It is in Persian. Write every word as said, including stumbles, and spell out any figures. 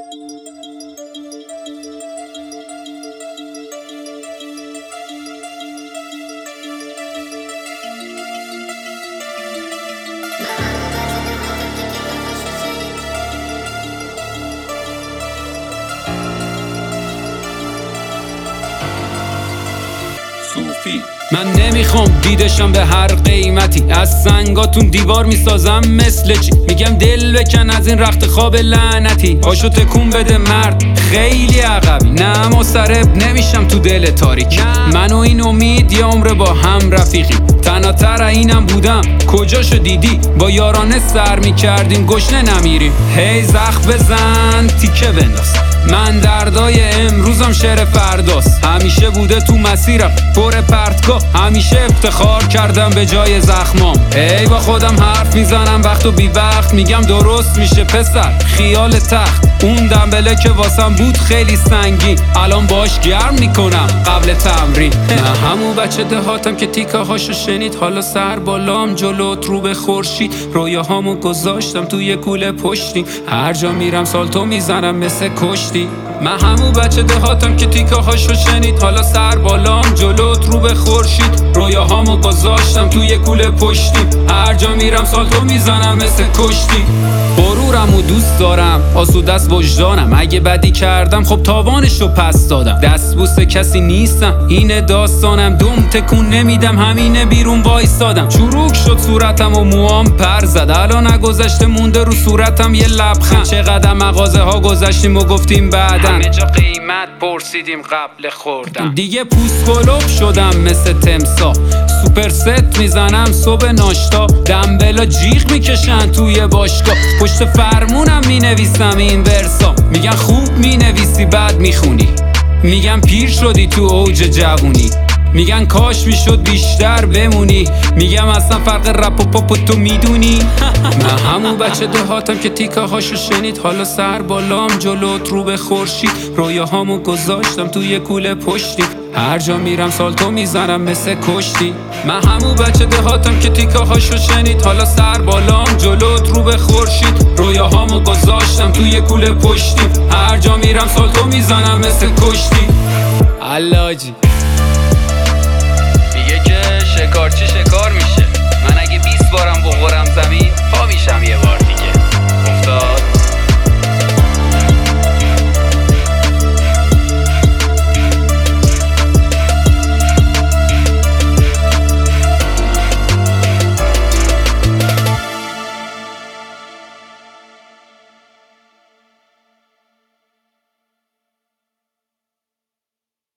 صوفی. من نمیخوام دیدشم به هر قیمتی، از سنگاتون دیوار میسازم مثل چی. میگم دل بکن از این رخت خواب لعنتی، پاشو تکون بده مرد خیلی عقبی. نه مضطرب نمیشم تو دل تاریک، من و این امید یه عمر با هم رفیقی. تنها تر اینم بودم کجاشو دیدی، با یارانه سر میکردیم گشنه نمیریم. هی زخم بزن تیکه بنداز، من دردای امروزم شعر فرداست. همیشه بوده تو مسیرم پر پرتگاه، همیشه افتخار کردم به جای زخمام. ای با خودم حرف میزنم وقت و بی وقت، میگم درست میشه پسر خیال تخت. اون دنبله که واسم بود خیلی سنگین، الان باش گرم میکنم قبل تمرین. نه همون بچه دهاتم که تیکه هاشو شنید، حالا سر بالام جلوت رو به خورشید. رویاهامو گذاشتم توی کوله پشتی، هر جا میرم سالتو میزنم مثل کشتی. من همون بچه دهاتم که تیکه هاشو شنید، حالا سر بالام جلوت رو به خورشید. رویاهامو گذاشتم توی کوله پشتی، هر جا میرم سالتو میزنم مثل کشتی. غرورم و دوست دارم، آسوده است وجدانم، اگه بدی کردم خب تاوانشو پس دادم. دست بوس کسی نیستم اینه داستانم، دوم تکون نمیدم همینه بیرون وایسادم. چروک شد صورتم و موام پر زد، الان نگذشته مونده رو صورتم یه لبخند. چقدر مغازه ها گذشتیم و گفتیم بعدن، همه جا قیمت پرسیدیم قبل خوردم. دیگه پوست گلوب شدم مثل تمسا، سوپر ست میزنم صبح ناشتا. دنبلا جیغ میکشن توی باشگاه، پشت فرمونم مینویسم این ورسا. میگن خوب مینویسی بد میخونی، میگن پیر شدی تو اوج جوونی. میگن کاش میشد بیشتر بمونی، میگم اصلا فرق رپ و پاپ و تو میدونی. من همون بچه دهاتم که تیکه هاشو شنید، حالا سر بالام جلوت رو به خورشید. رویاهامو گذاشتم توی کوله پشتی، هر جا میرم سالتو میزنم مثل کشتی. من همون بچه دهاتم که تیکه هاشو شنید، حالا سر بالام جلوت رو به خورشید. رویاهامو گذاشتم توی کوله پشتی، هر جا میرم سالتو میزنم مثل کشتی. علاجی میگه که شکارچی شکار میشه، من اگه بیست بارم بخورم زمین پا میشم یه بار.